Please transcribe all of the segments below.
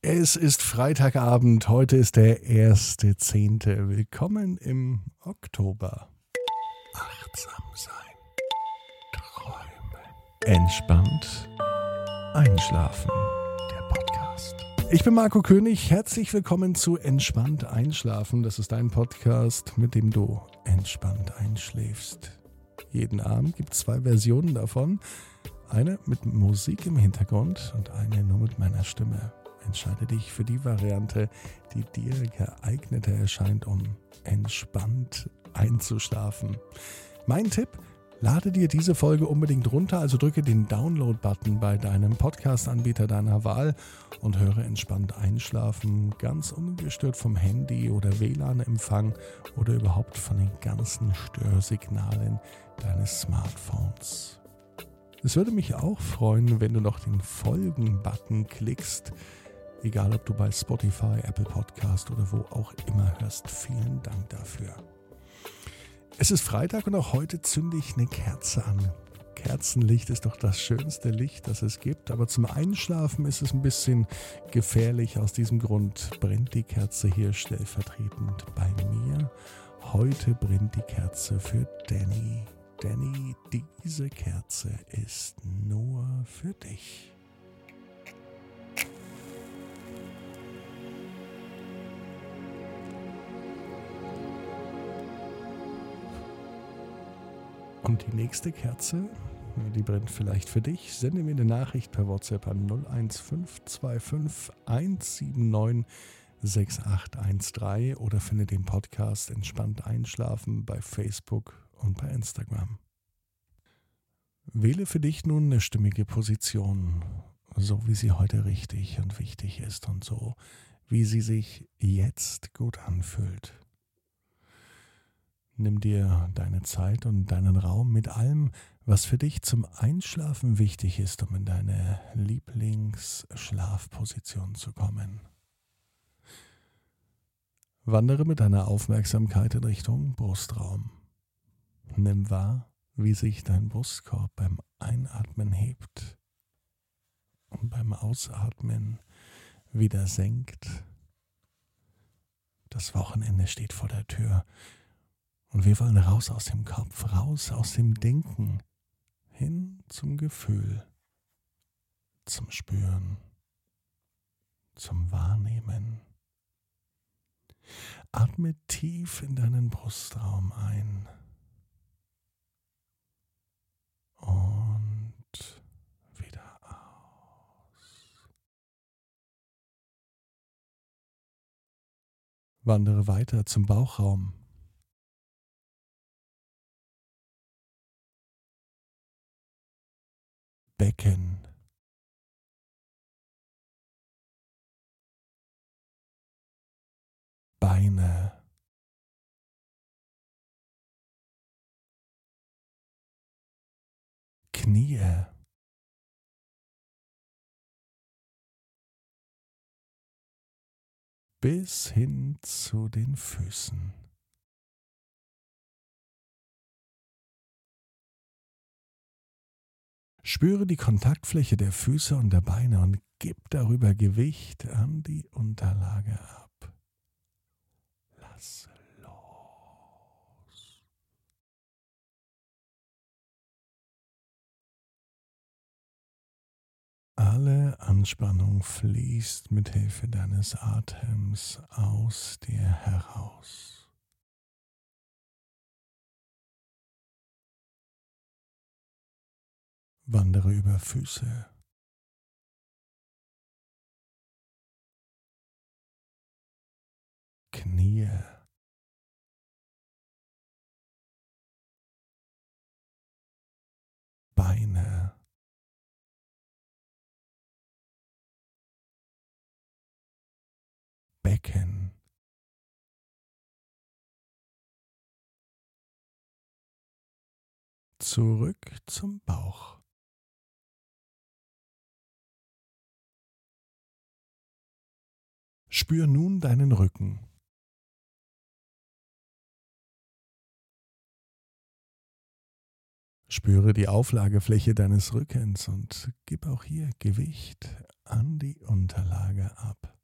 Es ist Freitagabend, heute ist der 1.10. Willkommen im Oktober. Achtsam sein, träumen, entspannt einschlafen. Der Podcast. Ich bin Marco König, herzlich willkommen zu Entspannt einschlafen. Das ist ein Podcast, mit dem du entspannt einschläfst. Jeden Abend gibt es 2 Versionen davon. Eine mit Musik im Hintergrund und eine nur mit meiner Stimme. Entscheide dich für die Variante, die dir geeigneter erscheint, um entspannt einzuschlafen. Mein Tipp: lade dir diese Folge unbedingt runter, also drücke den Download-Button bei deinem Podcast-Anbieter deiner Wahl und höre entspannt einschlafen, ganz ungestört vom Handy oder WLAN-Empfang oder überhaupt von den ganzen Störsignalen deines Smartphones. Es würde mich auch freuen, wenn du noch den Folgen-Button klickst, egal ob du bei Spotify, Apple Podcast oder wo auch immer hörst. Vielen Dank dafür. Es ist Freitag und auch heute zünde ich eine Kerze an. Kerzenlicht ist doch das schönste Licht, das es gibt, aber zum Einschlafen ist es ein bisschen gefährlich. Aus diesem Grund brennt die Kerze hier stellvertretend bei mir. Heute brennt die Kerze für Danny. Danny, diese Kerze ist nur für dich. Und die nächste Kerze, die brennt vielleicht für dich. Sende mir eine Nachricht per WhatsApp an 01525 179 6813 oder finde den Podcast Entspannt einschlafen bei Facebook und bei Instagram. Wähle für dich nun eine stimmige Position, so wie sie heute richtig und wichtig ist und so, wie sie sich jetzt gut anfühlt. Nimm dir deine Zeit und deinen Raum mit allem, was für dich zum Einschlafen wichtig ist, um in deine Lieblingsschlafposition zu kommen. Wandere mit deiner Aufmerksamkeit in Richtung Brustraum. Nimm wahr, wie sich dein Brustkorb beim Einatmen hebt und beim Ausatmen wieder senkt. Das Wochenende steht vor der Tür. Und wir wollen raus aus dem Kopf, raus aus dem Denken, hin zum Gefühl, zum Spüren, zum Wahrnehmen. Atme tief in deinen Brustraum ein und wieder aus. Wandere weiter zum Bauchraum. Becken, Beine, Knie, bis hin zu den Füßen. Spüre die Kontaktfläche der Füße und der Beine und gib darüber Gewicht an die Unterlage ab. Lass los. Alle Anspannung fließt mit Hilfe deines Atems aus dir heraus. Wandere über Füße, Knie, Beine, Becken, zurück zum Bauch. Spür nun deinen Rücken. Spüre die Auflagefläche deines Rückens und gib auch hier Gewicht an die Unterlage ab.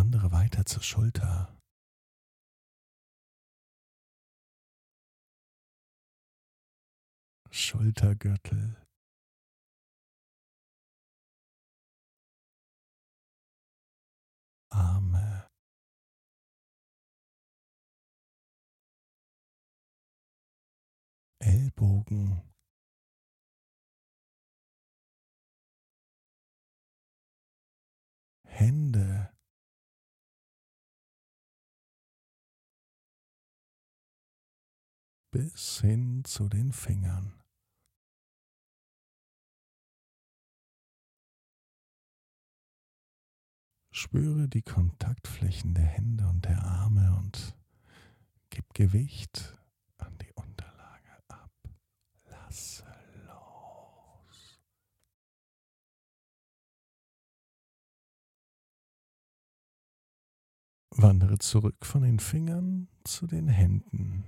wandere weiter zur Schulter. Schultergürtel, Arme, Ellbogen, Hände, bis hin zu den Fingern. Spüre die Kontaktflächen der Hände und der Arme und gib Gewicht an die Unterlage ab. Lasse los. Wandere zurück von den Fingern zu den Händen.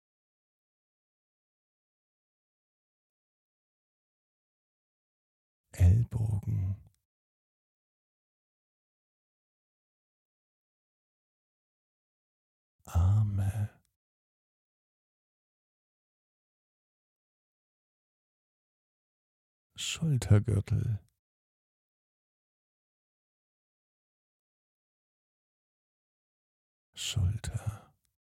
Ellbogen, Arme, Schultergürtel, Schulter,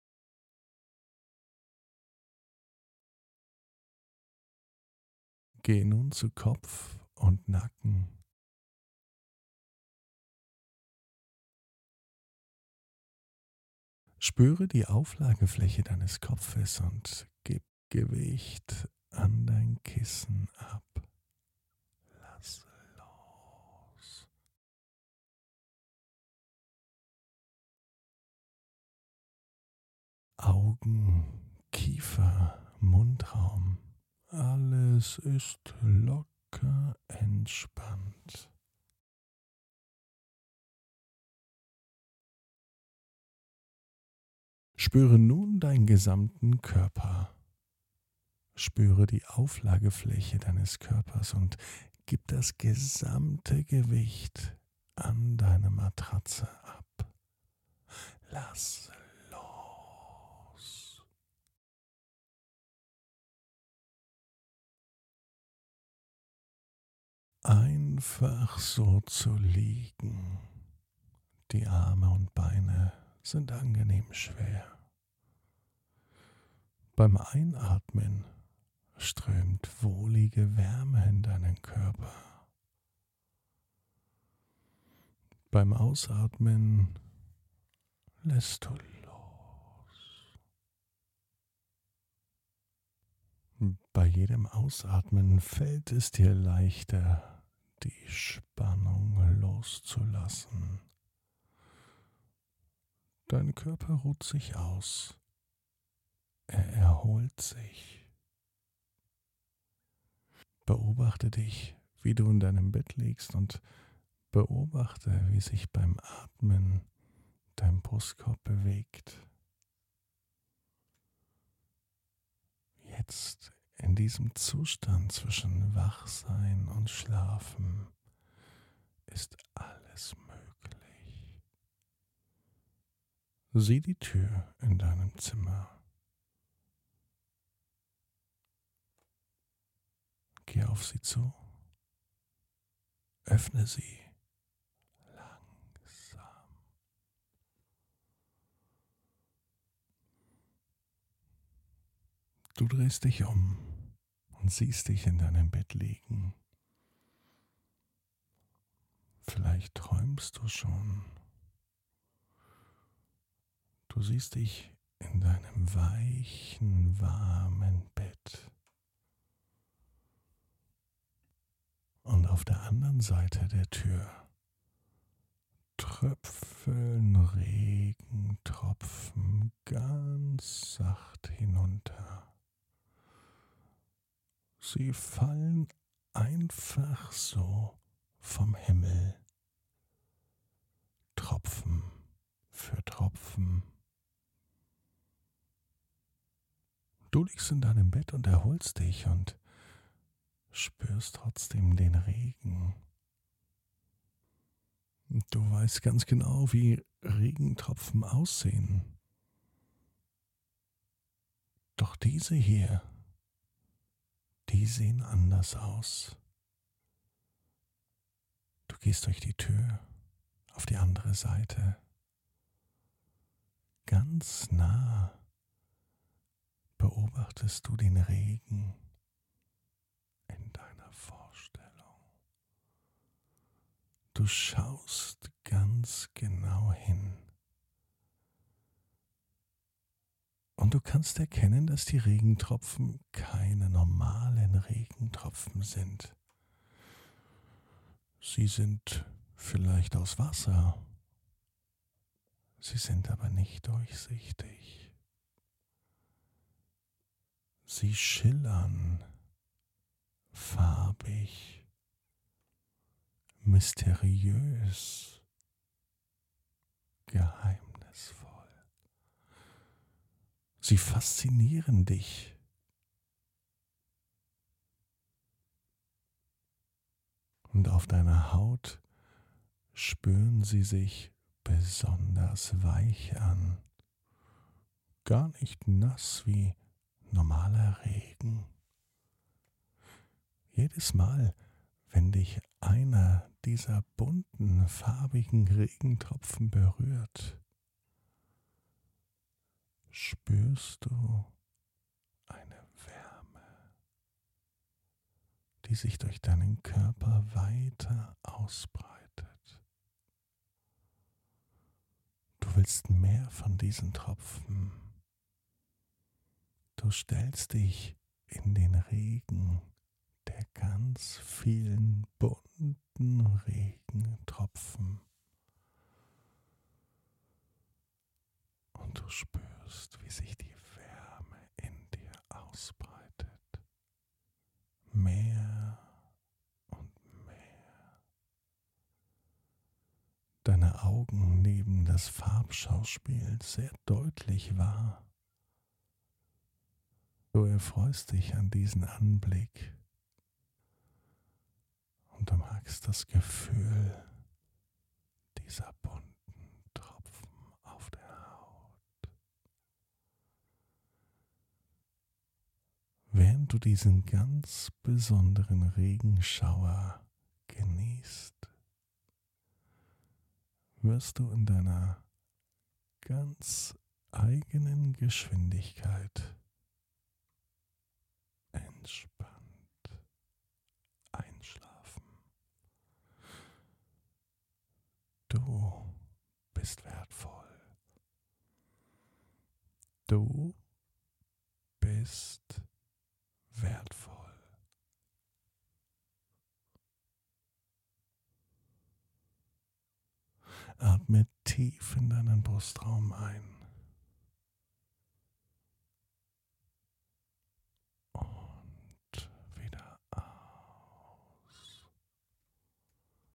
geh nun zu Kopf und Nacken. Spüre die Auflagefläche deines Kopfes und gib Gewicht an dein Kissen ab. Lass los. Augen, Kiefer, Mundraum, alles ist locker entspannt. Spüre nun deinen gesamten Körper. Spüre die Auflagefläche deines Körpers und gib das gesamte Gewicht an deine Matratze ab. Lass los. Einfach so zu liegen. Die Arme und Beine sind angenehm schwer. Beim Einatmen strömt wohlige Wärme in deinen Körper. Beim Ausatmen lässt du los. Bei jedem Ausatmen fällt es dir leichter, die Spannung loszulassen. Dein Körper ruht sich aus. Er erholt sich. Beobachte dich, wie du in deinem Bett liegst und beobachte, wie sich beim Atmen dein Brustkorb bewegt. Jetzt in diesem Zustand zwischen Wachsein und Schlafen ist alles möglich. Sieh die Tür in deinem Zimmer. Geh auf sie zu. Öffne sie langsam. Du drehst dich um und siehst dich in deinem Bett liegen. Vielleicht träumst du schon. Du siehst dich in deinem weichen, warmen Bett. Und auf der anderen Seite der Tür tröpfeln Regentropfen ganz sacht hinunter. Sie fallen einfach so vom Himmel. Tropfen für Tropfen. Du liegst in deinem Bett und erholst dich und spürst trotzdem den Regen. Du weißt ganz genau, wie Regentropfen aussehen. Doch diese hier, die sehen anders aus. Du gehst durch die Tür auf die andere Seite. Ganz nah beobachtest du den Regen in deiner Vorstellung. Du schaust ganz genau hin. Und du kannst erkennen, dass die Regentropfen keine normalen Regentropfen sind. Sie sind vielleicht aus Wasser. Sie sind aber nicht durchsichtig. Sie schillern farbig, mysteriös, geheimnisvoll. Sie faszinieren dich. Und auf deiner Haut spüren sie sich besonders weich an. Gar nicht nass wie normaler Regen. Jedes Mal, wenn dich einer dieser bunten, farbigen Regentropfen berührt, spürst du eine Wärme, die sich durch deinen Körper weiter ausbreitet. Du willst mehr von diesen Tropfen. Du stellst dich in den Regen der ganz vielen bunten Regentropfen und du spürst, wie sich die Wärme in dir ausbreitet. Mehr und mehr. Deine Augen nehmen das Farbschauspiel sehr deutlich wahr. Du erfreust dich an diesen Anblick und du magst das Gefühl dieser bunten Tropfen auf der Haut. Während du diesen ganz besonderen Regenschauer genießt, wirst du in deiner ganz eigenen Geschwindigkeit entspannt einschlafen. Du bist wertvoll. Du bist wertvoll. Atme tief in deinen Brustraum ein.